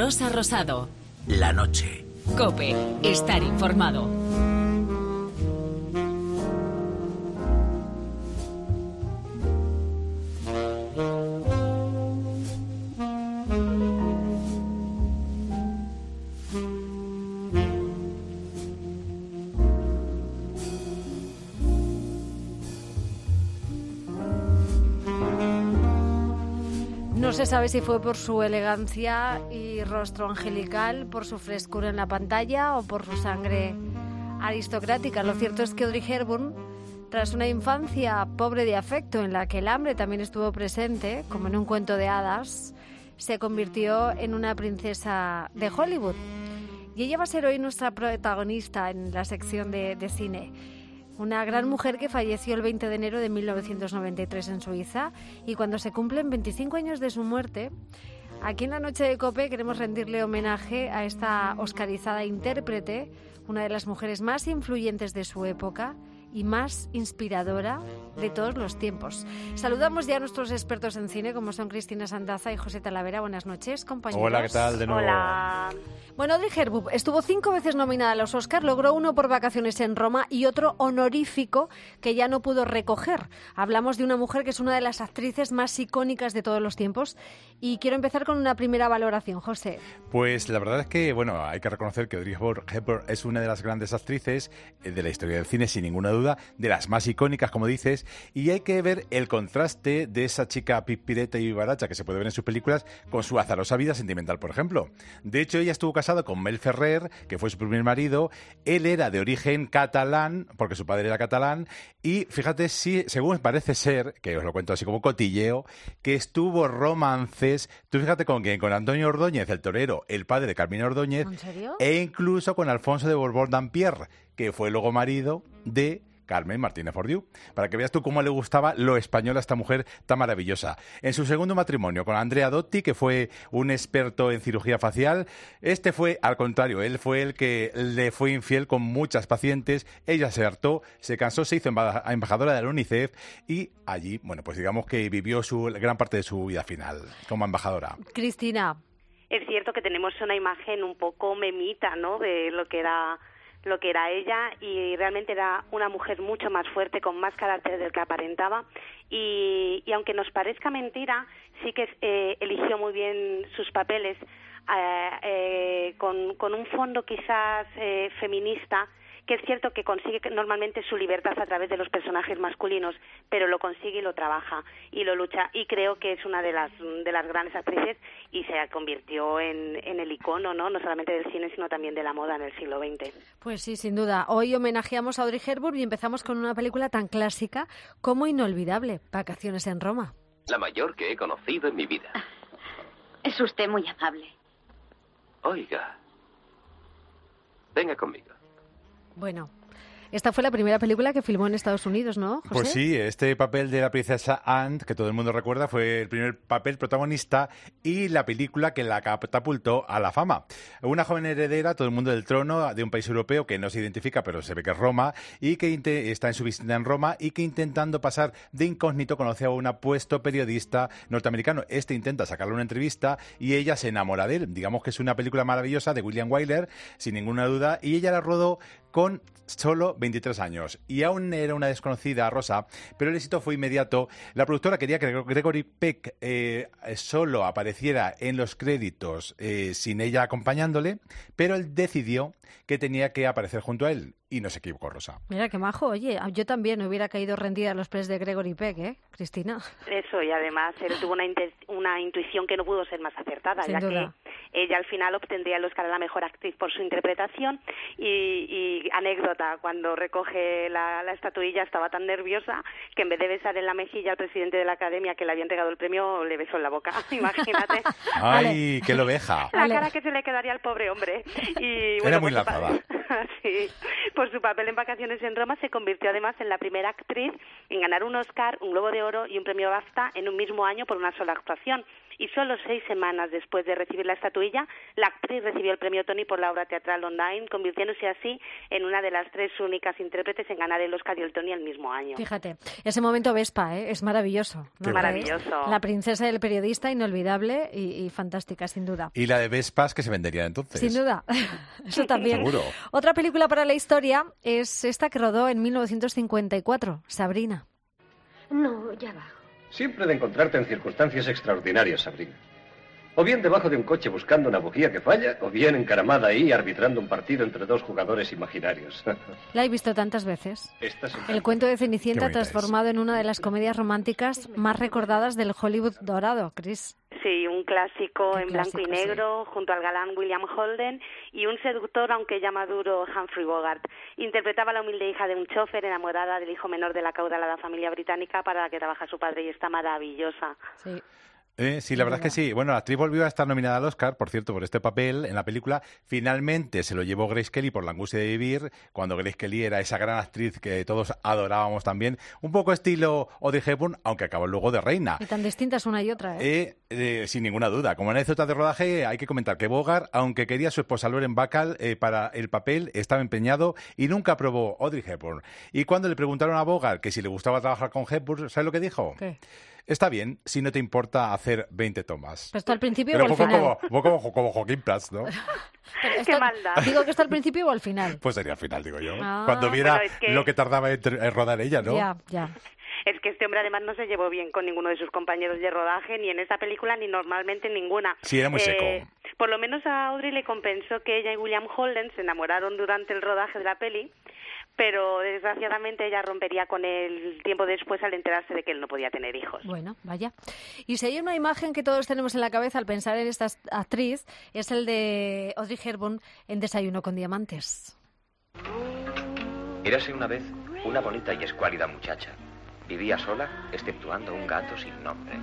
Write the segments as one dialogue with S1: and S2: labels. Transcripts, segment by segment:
S1: Rosa Rosado.
S2: La noche.
S1: COPE. Estar informado.
S3: No se sabe si fue por su elegancia y rostro angelical, por su frescura en la pantalla o por su sangre aristocrática. Lo cierto es que Audrey Hepburn, tras una infancia pobre de afecto en la que el hambre también estuvo presente, como en un cuento de hadas, se convirtió en una princesa de Hollywood. Y ella va a ser hoy nuestra protagonista en la sección de cine. Una gran mujer que falleció el 20 de enero de 1993 en Suiza, y cuando se cumplen 25 años de su muerte, aquí en la noche de COPE queremos rendirle homenaje a esta oscarizada intérprete, una de las mujeres más influyentes de su época y más inspiradora de todos los tiempos. Saludamos ya a nuestros expertos en cine, como son Cristina Sandaza y José Talavera. Buenas noches, compañeros.
S4: Hola, ¿qué tal? De nuevo.
S5: Hola.
S3: Bueno, Audrey Hepburn estuvo 5 veces nominada a los Oscar, logró uno por Vacaciones en Roma y otro honorífico que ya no pudo recoger. Hablamos de una mujer que es una de las actrices más icónicas de todos los tiempos, y quiero empezar con una primera valoración, José.
S4: Pues la verdad es que, bueno, hay que reconocer que Audrey Hepburn es una de las grandes actrices de la historia del cine, sin ninguna duda, de las más icónicas, como dices, y hay que ver el contraste de esa chica pipireta y vivaracha que se puede ver en sus películas con su azarosa vida sentimental, por ejemplo. De hecho, ella estuvo casada con Mel Ferrer, que fue su primer marido. Él era de origen catalán, porque su padre era catalán, y fíjate, sí, según parece ser, que os lo cuento así como cotilleo, que estuvo romances, tú fíjate con quién, con Antonio Ordóñez, el torero, el padre de Carmina Ordóñez,
S3: ¿En serio?
S4: e incluso con Alfonso de Borbón-Dampierre, que fue luego marido de Carmen Martínez Fordiú, para que veas tú cómo le gustaba lo español a esta mujer tan maravillosa. En su segundo matrimonio con Andrea Dotti, que fue un experto en cirugía facial, este fue al contrario, él fue el que le fue infiel con muchas pacientes. Ella se hartó, se cansó, se hizo embajadora de la UNICEF y allí, bueno, pues digamos que vivió gran parte de su vida final como embajadora.
S3: Cristina.
S5: Es cierto que tenemos una imagen un poco memita, ¿no?, de lo que era ella, y realmente era una mujer mucho más fuerte, con más carácter del que aparentaba, y aunque nos parezca mentira, sí que eligió muy bien sus papeles, con un fondo quizás feminista, que es cierto que consigue normalmente su libertad a través de los personajes masculinos, pero lo consigue y lo trabaja y lo lucha, y creo que es una de las grandes actrices, y se convirtió en el icono, no solamente del cine, sino también de la moda en el siglo XX.
S3: Pues sí, sin duda. Hoy homenajeamos a Audrey Hepburn y empezamos con una película tan clásica como inolvidable, Vacaciones en Roma.
S6: La mayor que he conocido en mi vida.
S7: Es usted muy amable.
S6: Oiga, venga conmigo.
S3: Bueno, esta fue la primera película que filmó en Estados Unidos, ¿no, José?
S4: Pues sí, este papel de la princesa Anne, que todo el mundo recuerda, fue el primer papel protagonista y la película que la catapultó a la fama. Una joven heredera, todo el mundo del trono, de un país europeo que no se identifica, pero se ve que es Roma, y que está en su visita en Roma, y que intentando pasar de incógnito conoce a un apuesto periodista norteamericano. Este intenta sacarle una entrevista y ella se enamora de él. Digamos que es una película maravillosa de William Wyler, sin ninguna duda, y ella la rodó con solo 23 años. Y aún era una desconocida, Rosa, pero el éxito fue inmediato. La productora quería que Gregory Peck solo apareciera en los créditos sin ella acompañándole, pero él decidió que tenía que aparecer junto a él. Y no se equivocó, Rosa.
S3: Mira, qué majo. Oye, yo también hubiera caído rendida a los pies de Gregory Peck, ¿eh, Cristina?
S5: Eso, y además él tuvo una intuición que no pudo ser más acertada,
S3: Sin
S5: ya
S3: duda.
S5: que ella al final obtendría el Oscar a la mejor actriz por su interpretación, y anécdota, cuando recoge la estatuilla estaba tan nerviosa que en vez de besar en la mejilla al presidente de la Academia, que le había entregado el premio, le besó en la boca. Imagínate.
S4: ¡Ay, qué lobeja!
S5: La cara que se le quedaría al pobre hombre. Y,
S4: Era
S5: bueno,
S4: muy
S5: pues,
S4: lanzada.
S5: Sí, por su papel en Vacaciones en Roma se convirtió además en la primera actriz en ganar un Oscar, un Globo de Oro y un premio BAFTA en un mismo año por una sola actuación. y solo 6 semanas después de recibir la estatuilla, la actriz recibió el premio Tony por la obra teatral Ondine, convirtiéndose así en una de las 3 únicas intérpretes en ganar el Oscar y el Tony el mismo año.
S3: Fíjate, ese momento Vespa, es maravilloso. ¿No?
S5: Maravilloso.
S3: La princesa del periodista, inolvidable y fantástica, sin duda.
S4: Y la de Vespas que se vendería entonces.
S3: Sin duda, eso también.
S4: Seguro.
S3: Otra película para la historia es esta que rodó en 1954, Sabrina.
S2: No, ya bajo.
S8: Siempre de encontrarte en circunstancias extraordinarias, Sabrina. O bien debajo de un coche buscando una bujía que falla, o bien encaramada ahí arbitrando un partido entre 2 jugadores imaginarios.
S3: La he visto tantas veces.
S8: Estás
S3: El cuento de Cenicienta
S4: Qué bonita
S3: transformado en una de las comedias románticas más recordadas del Hollywood dorado, Chris.
S5: Sí, un clásico en
S3: clásico,
S5: blanco y negro, junto al galán William Holden y un seductor, aunque ya maduro, Humphrey Bogart. Interpretaba a la humilde hija de un chofer enamorada del hijo menor de la caudalada familia británica para la que trabaja su padre, y está maravillosa.
S3: Sí.
S4: Sí, la verdad es que sí. Bueno, la actriz volvió a estar nominada al Oscar, por cierto, por este papel en la película. Finalmente se lo llevó Grace Kelly por La angustia de vivir, cuando Grace Kelly era esa gran actriz que todos adorábamos también. Un poco estilo Audrey Hepburn, aunque acabó luego de reina.
S3: Y tan distintas una y otra, ¿eh?
S4: Sin ninguna duda. Como anécdota de rodaje, hay que comentar que Bogart, aunque quería a su esposa Lauren Bacall para el papel, estaba empeñado y nunca aprobó Audrey Hepburn. Y cuando le preguntaron a Bogart que si le gustaba trabajar con Hepburn, ¿sabes lo que dijo?
S3: ¿Qué?
S4: Está bien, si no te importa hacer 20 tomas.
S3: ¿Pero esto al principio
S4: Pero
S3: o al
S4: fue
S3: final?
S4: como Joaquín Prats, ¿no?
S3: Pero
S5: ¡Qué maldad!
S3: Digo que está al principio o al final.
S4: Pues sería al final, digo yo.
S3: Ah.
S4: Cuando viera
S5: Bueno, es que-
S4: lo que tardaba en rodar ella, ¿no?
S3: Ya.
S5: Es que este hombre además no se llevó bien con ninguno de sus compañeros de rodaje, ni en esta película, ni normalmente en ninguna.
S4: Sí, era muy seco.
S5: Por lo menos a Audrey le compensó que ella y William Holden se enamoraron durante el rodaje de la peli, pero desgraciadamente ella rompería con él tiempo después al enterarse de que él no podía tener hijos.
S3: Bueno, vaya. Y si hay una imagen que todos tenemos en la cabeza al pensar en esta actriz, es el de Audrey Hepburn en Desayuno con Diamantes.
S9: Érase una vez una bonita y escuálida muchacha. Vivía sola, exceptuando un gato sin nombre.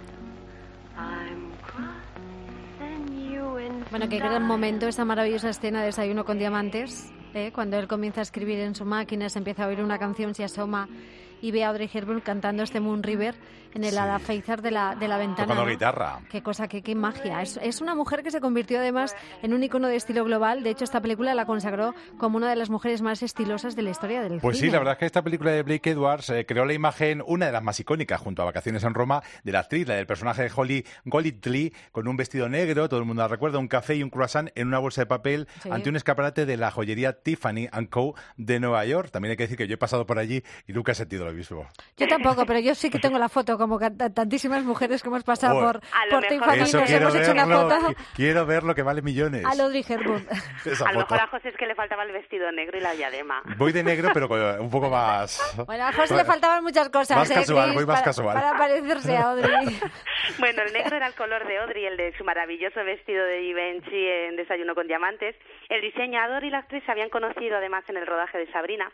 S3: Bueno, qué gran momento esa maravillosa escena de Desayuno con Diamantes, cuando él comienza a escribir en su máquina, se empieza a oír una canción, se asoma y ve a Audrey Hepburn cantando este Moon River en el alféizar de la ventana.
S4: Tocando
S3: ¿no?
S4: guitarra.
S3: Qué cosa, qué magia. Es una mujer que se convirtió además en un icono de estilo global. De hecho, esta película la consagró como una de las mujeres más estilosas de la historia del
S4: Pues
S3: cine.
S4: sí, la verdad es que esta película de Blake Edwards creó la imagen, una de las más icónicas, junto a Vacaciones en Roma, de la actriz, la del personaje de Holly Golightly, con un vestido negro, todo el mundo la recuerda, un café y un croissant en una bolsa de papel,
S3: Sí.
S4: ante un escaparate de la joyería Tiffany & Co. de Nueva York. También hay que decir que yo he pasado por allí y nunca he sentido lo mismo.
S3: Yo tampoco, pero yo sí que tengo la foto, como tantísimas mujeres que hemos pasado
S4: Joder.
S5: A lo
S3: por
S5: mejor-
S3: Tiffany,
S4: Eso
S3: nos
S4: quiero
S3: hemos hecho una
S4: verlo,
S3: foto
S4: quiero verlo, que vale millones.
S3: a Audrey Hepburn.
S4: Esa
S5: A lo
S4: foto.
S5: mejor a José es que le faltaba el vestido negro y la diadema.
S4: Voy de negro, pero un poco más...
S3: Bueno, a José le faltaban muchas cosas.
S4: Más casual,
S3: Chris,
S4: voy más
S3: para,
S4: casual.
S3: para parecerse a Audrey.
S5: Bueno, el negro era el color de Audrey, el de su maravilloso vestido de Givenchy en Desayuno con Diamantes. El diseñador y la actriz se habían conocido además en el rodaje de Sabrina,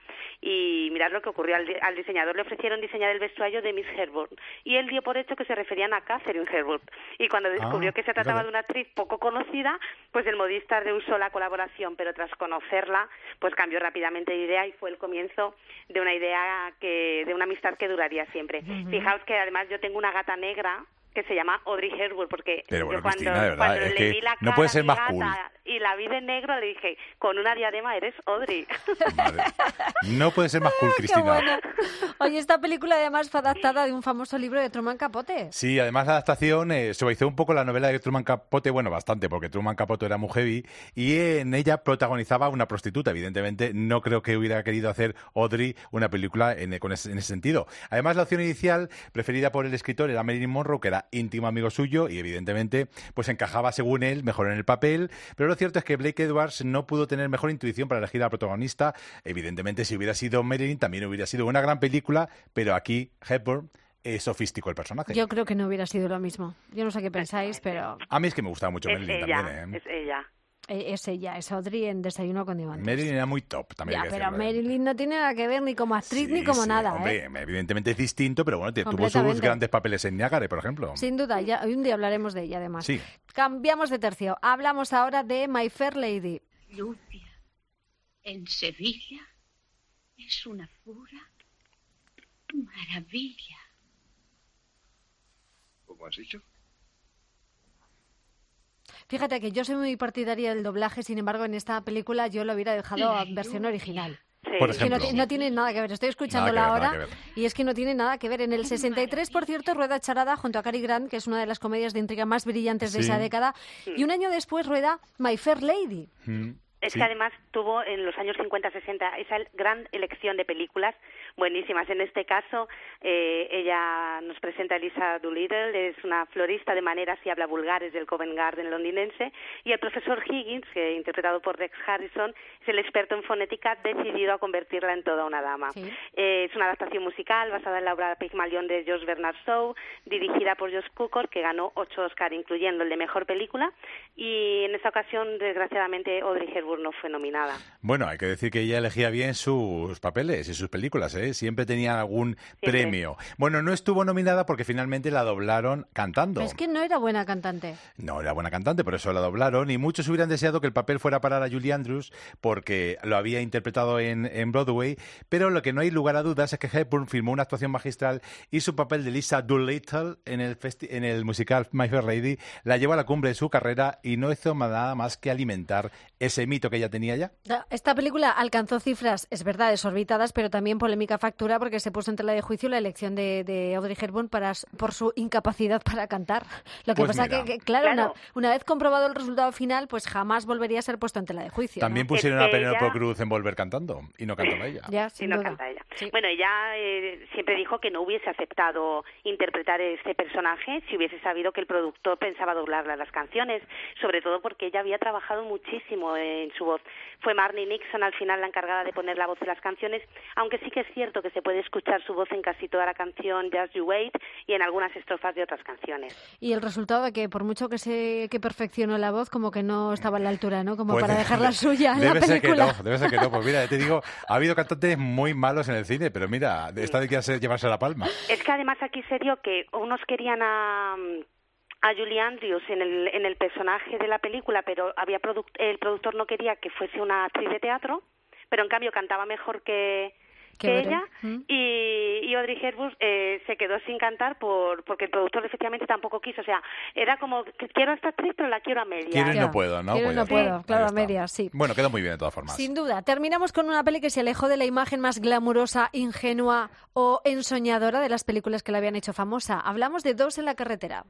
S5: y mirad lo que ocurrió. Al diseñador le ofrecieron diseñar el vestuario de Miss Hepburn y él dio por hecho que se referían a Catherine Hepburn, y cuando descubrió que se trataba
S4: fíjate.
S5: de una actriz poco conocida, pues el modista rehusó la colaboración, pero tras conocerla pues cambió rápidamente de idea y fue el comienzo de una de una amistad que duraría siempre. Fijaos que además yo tengo una gata negra que se llama Audrey Hepburn, porque
S4: Pero bueno,
S5: yo cuando,
S4: Cristina, de verdad,
S5: cuando
S4: es
S5: le
S4: que
S5: vi la
S4: no
S5: cara
S4: puede
S5: a
S4: ser
S5: mi
S4: más
S5: gata
S4: cool.
S5: y la vi de negro, le dije, con una diadema eres Audrey.
S4: Madre. No puede ser más cool,
S3: Qué
S4: Cristina.
S3: bueno. Oye, esta película además fue adaptada de un famoso libro de Truman Capote.
S4: Sí, además la adaptación suavizó un poco la novela de Truman Capote, bueno, bastante, porque Truman Capote era muy heavy, y en ella protagonizaba a una prostituta. Evidentemente, no creo que hubiera querido hacer Audrey una película en ese sentido. Además, la opción inicial, preferida por el escritor, era Marilyn Monroe, que era íntimo amigo suyo, y evidentemente, pues encajaba, según él, mejor en el papel. Pero lo cierto es que Blake Edwards no pudo tener mejor intuición para elegir a la protagonista. Evidentemente, si hubiera sido Marilyn, también hubiera sido una gran película, pero aquí Hepburn sofisticó el personaje.
S3: Yo creo que no hubiera sido lo mismo. Yo no sé qué pensáis, pero
S4: A mí es que me gustaba mucho
S5: Es
S4: Marilyn
S5: ella,
S4: también, ¿eh?
S5: es ella.
S3: es ella, es Audrey en Desayuno con Diamantes.
S4: Marilyn era muy top, también
S3: Ya,
S4: hay que
S3: pero
S4: decirlo, ¿eh?
S3: Marilyn no tiene nada que ver ni como actriz
S4: Sí,
S3: ni como
S4: sí,
S3: nada,
S4: hombre,
S3: ¿eh?
S4: evidentemente es distinto, pero bueno, tuvo sus
S3: Completamente.
S4: grandes papeles en Niágara, por ejemplo.
S3: Sin duda, ya, un día hablaremos de ella además.
S4: Sí.
S3: Cambiamos de tercio. Hablamos ahora de My Fair Lady.
S2: Lucia, en Sevilla, es una pura maravilla.
S8: ¿Cómo has dicho?
S3: Fíjate que yo soy muy partidaria del doblaje, sin embargo, en esta película yo lo hubiera dejado a versión original.
S5: Sí.
S4: Por
S3: Es que
S4: ejemplo.
S3: no tiene nada que ver. Estoy escuchándola
S4: Nada que ver,
S3: ahora
S4: nada que ver.
S3: y es que no tiene nada que ver. En el 63, por cierto, rueda Charada junto a Cary Grant, que es una de las comedias de intriga más brillantes de
S4: Sí.
S3: esa década. Y un año después rueda My Fair Lady.
S5: Es
S4: Sí.
S5: que además tuvo en los años 50-60 esa gran elección de películas buenísimas. En este caso, ella nos presenta a Elisa Doolittle, es una florista de maneras y habla vulgares del Covent Garden londinense, y el profesor Higgins, que interpretado por Rex Harrison, es el experto en fonética decidido a convertirla en toda una dama.
S3: Sí.
S5: Es una adaptación musical basada en la obra Pygmalion de George Bernard Shaw, dirigida por Josh Cukor, que ganó 8 Oscar, incluyendo el de Mejor Película, y en esta ocasión, desgraciadamente, Audrey Hepburn no fue nominada.
S4: Bueno, hay que decir que ella elegía bien sus papeles y sus películas, ¿eh? Siempre tenía algún premio. Bueno, no estuvo nominada porque finalmente la doblaron cantando.
S3: Es que no era buena cantante.
S4: No era buena cantante, por eso la doblaron, y muchos hubieran deseado que el papel fuera parar a Julie Andrews porque lo había interpretado en Broadway, pero lo que no hay lugar a dudas es que Hepburn firmó una actuación magistral y su papel de Lisa Doolittle en el musical My Fair Lady la llevó a la cumbre de su carrera y no hizo nada más que alimentar ese mito que ella tenía ya.
S3: Esta película alcanzó cifras, es verdad, desorbitadas, pero también polémica factura porque se puso en tela de juicio la elección de Audrey Hepburn por su incapacidad para cantar. Lo que
S4: Pues
S3: pasa
S4: mira.
S3: que claro. Una vez comprobado el resultado final, pues jamás volvería a ser puesto en tela de juicio.
S4: También
S3: ¿no?
S4: pusieron
S5: Es
S4: a
S5: que
S4: Penélope
S5: ella-
S4: Cruz en Volver cantando y no cantaba ella.
S3: Ya,
S5: Sí,
S3: sin
S5: no
S3: duda.
S5: canta ella.
S3: Sí.
S5: Bueno, ella siempre dijo que no hubiese aceptado interpretar este personaje si hubiese sabido que el productor pensaba doblarle las canciones, sobre todo porque ella había trabajado muchísimo en su voz. Fue Marnie Nixon al final la encargada de poner la voz en las canciones, aunque sí que es cierto que se puede escuchar su voz en casi toda la canción Just You Wait y en algunas estrofas de otras canciones.
S3: Y el resultado de que por mucho que perfeccionó la voz, como que no estaba a la altura, ¿no? Como
S4: Pues
S3: para dejarla suya en la
S4: debe ser que
S3: película.
S4: no, debe ser que no. Pues mira, te digo, ha habido cantantes muy malos en el cine, pero mira, esta de que llevarse la palma.
S5: Es que además aquí se dio que unos querían a Julie Andrews en el personaje de la película, pero el productor no quería que fuese una actriz de teatro, pero en cambio cantaba mejor que ella, y Audrey Hepburn se quedó sin cantar porque el productor efectivamente tampoco quiso. O sea, era como, que quiero a esta actriz, pero la quiero a medias.
S4: Quiero y
S3: Ya.
S4: no puedo, ¿no?
S3: Quiero y
S4: Pues
S3: no
S4: ya
S3: puedo,
S4: está.
S3: claro,
S4: Ahí
S3: a
S4: está.
S3: medias, sí.
S4: Bueno, quedó muy bien de todas formas.
S3: Sin duda. Terminamos con una peli que se alejó de la imagen más glamurosa, ingenua o ensoñadora de las películas que la habían hecho famosa. Hablamos de Dos en la carretera.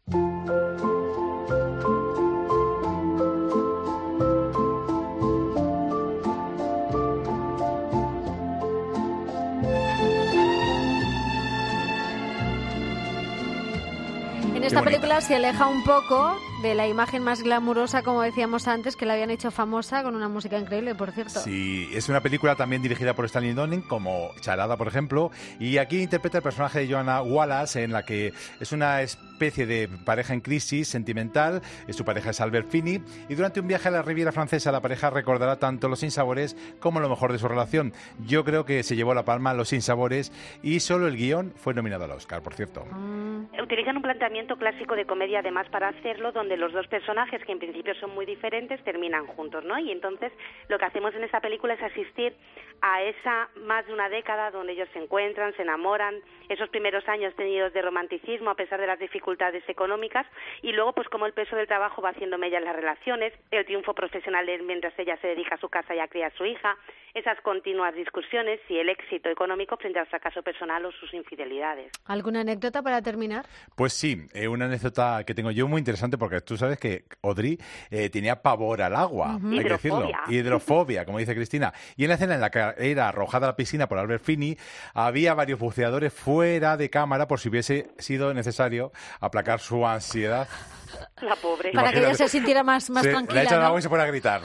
S3: En esta
S4: bonita.
S3: película se aleja un poco de la imagen más glamurosa, como decíamos antes, que la habían hecho famosa con una música increíble, por cierto.
S4: Sí, es una película también dirigida por Stanley Donen, como Charada, por ejemplo, y aquí interpreta el personaje de Joanna Wallace, en la que es una especie de pareja en crisis sentimental. Su pareja es Albert Finney, y durante un viaje a la Riviera Francesa la pareja recordará tanto los sinsabores como lo mejor de su relación. Yo creo que se llevó la palma los sinsabores, y solo el guión fue nominado al Oscar, por cierto.
S5: Utilizan un planteamiento clásico de comedia además para hacerlo, donde los dos personajes, que en principio son muy diferentes, terminan juntos, ¿no? Y entonces lo que hacemos en esta película es asistir a esa más de una década donde ellos se encuentran, se enamoran, esos primeros años tenidos de romanticismo a pesar de las dificultades económicas, y luego pues como el peso del trabajo va haciendo mella en las relaciones, el triunfo profesional de él mientras ella se dedica a su casa y a criar a su hija, esas continuas discusiones y el éxito económico frente al fracaso personal o sus infidelidades.
S3: ¿Alguna anécdota para terminar?
S4: Pues sí, una anécdota que tengo yo muy interesante, porque tú sabes que Audrey tenía pavor al agua, hay que decirlo, hidrofobia, como dice Cristina. Y en la escena en la que era arrojada a la piscina por Albert Finney, había varios buceadores fuera de cámara por si hubiese sido necesario aplacar su ansiedad.
S5: La pobre.
S3: Para que ella se sintiera más
S4: Se
S3: tranquila,
S4: le echan
S3: ¿no?
S4: el agua y se pone a gritar.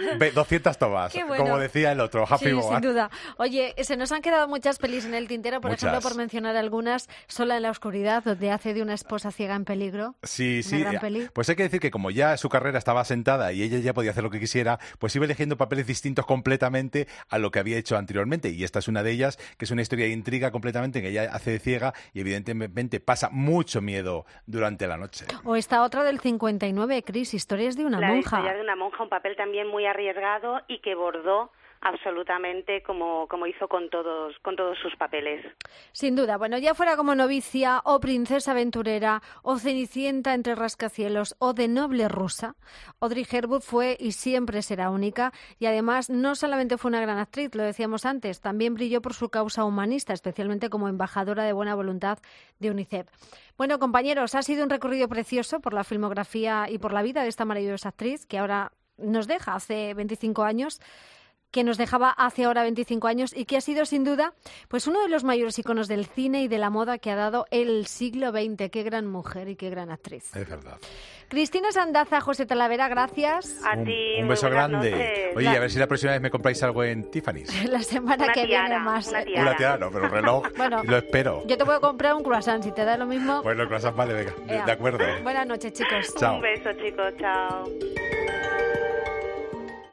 S4: 200 tomas,
S3: Qué bueno.
S4: como decía el otro, Happy
S3: Sí,
S4: Bogart.
S3: sin duda. Oye, se nos han quedado muchas pelis en el tintero, por
S4: Muchas.
S3: ejemplo, por mencionar algunas, Sola en la oscuridad, donde hace de una esposa ciega en peligro.
S4: Sí,
S3: Una
S4: sí.
S3: gran peli.
S4: Pues hay que decir que como ya su carrera estaba asentada y ella ya podía hacer lo que quisiera, pues iba eligiendo papeles distintos completamente a lo que había hecho anteriormente. Y esta es una de ellas, que es una historia de intriga completamente, que ella hace de ciega y evidentemente pasa mucho miedo durante la noche.
S3: O esta otra del 59, Cris, Historias de una
S5: La
S3: monja.
S5: historia de una monja, un papel también muy arriesgado y que bordó absolutamente como hizo con todos sus papeles.
S3: Sin duda. Bueno, ya fuera como novicia o princesa aventurera o cenicienta entre rascacielos o de noble rusa, Audrey Hepburn fue y siempre será única, y además no solamente fue una gran actriz, lo decíamos antes, también brilló por su causa humanista, especialmente como embajadora de buena voluntad de UNICEF. Bueno, compañeros, ha sido un recorrido precioso por la filmografía y por la vida de esta maravillosa actriz que ahora nos deja hace 25 años, que nos dejaba hace ahora 25 años y que ha sido sin duda pues uno de los mayores iconos del cine y de la moda que ha dado el siglo XX. Qué gran mujer y qué gran actriz.
S4: Es verdad.
S3: Cristina Sandaza, José Talavera, gracias.
S5: A ti,
S4: Un beso grande.
S5: noches.
S4: Oye, a ver si la próxima vez me compráis algo en Tiffany's.
S3: La semana que viene más.
S4: Una tiara, no, pero un reloj.
S3: Bueno,
S4: lo espero.
S3: Yo te puedo comprar un croissant, si te da lo mismo.
S4: Bueno, el croissant vale, venga. De acuerdo.
S3: Buenas noches, chicos.
S4: Chao.
S5: Un beso, chicos. Chao.